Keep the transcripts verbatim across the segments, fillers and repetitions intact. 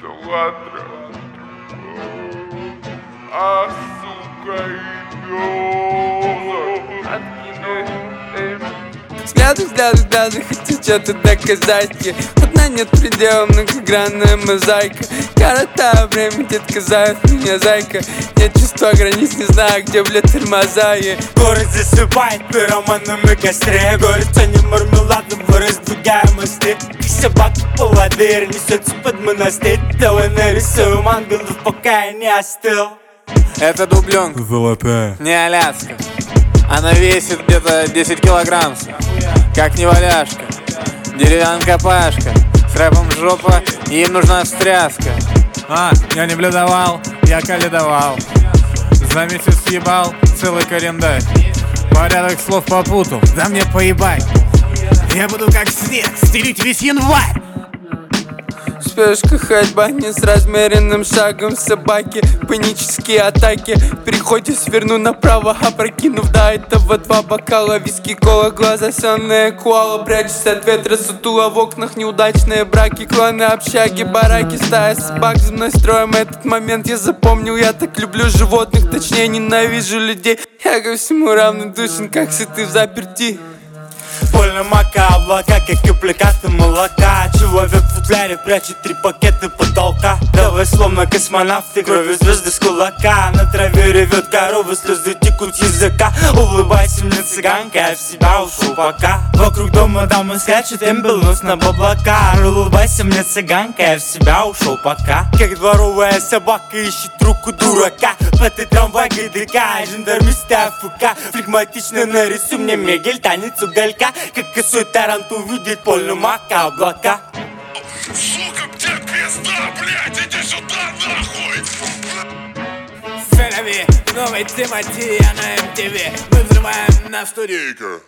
ладно. А сука идёт. Взгляды, взгляды, взгляды, хочу что-то доказать. Одна нет предела, многогранная мозаика. Коротаю время, детка, зовет меня зайка. Нет чувства границ, не знаю, где, блядь, тормоза. Город засыпает пироманами костре. Город ценим мармеладом, раздвигаем мосты. Собака поводырь несется под монастырь. Давай нарисуем ангелов, пока я не остыл. Это дубленка, ВВП, не Аляска. Она весит где-то десять килограмм. Как не валяшка, деревянка Пашка. С рэпом жопа, им нужна встряска. А, я не бледовал, я каледовал. За месяц съебал целый календарь. Порядок слов попутал, да мне поебать. Я буду как снег стелить весь январь. Спешка, ходьба не с размеренным шагом собаки. Панические атаки. В переходе сверну направо, опрокинув до этого два бокала виски, кола, глаза сонная куала. Прячусь от ветра, сутула в окнах, неудачные браки, кланы, общаги, бараки, стая собак за мной строим. Этот момент я запомнил, я так люблю животных, точнее ненавижу людей. Я ко всему равнодушен, как сытый в заперти. Больно мака, облака, как каплекаты молока. Человек в футляре прячет три пакета потолка. Давай словно космонавты, кровью звезды с кулака. На траве ревет корова, слезы текут с языка. Улыбайся мне, цыганка, я в себя ушел пока. Вокруг дома дамы скачет, эмбел нос на баблака. Улыбайся мне, цыганка, я в себя ушел пока. Как дворовая собака ищет руку дурака. В этой трамвай ГДК, жандармисты АФК. Флегматично нарисуй мне Мегель, танец уголька. Как косой тарант увидит полную мака облака. Сука, где пизда, блядь, иди сюда нахуй. Сэляви, новый Тимати, я на эм ти ви. Мы взрываем на студийку.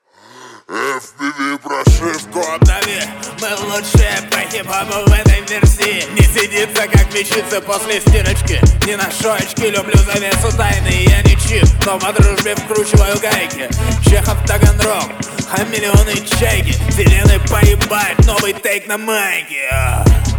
эф би ви прошивку Обнови, мы лучшие по хип-хопу в этой версии. Не сидится, как вещица после стирочки. Не на шоечке, люблю завесу тайны. Я не чип, но по дружбе вкручиваю гайки. Чехов, Таганрог, хамелеоны, чайки. Зеленый поебать, новый тейк на майке.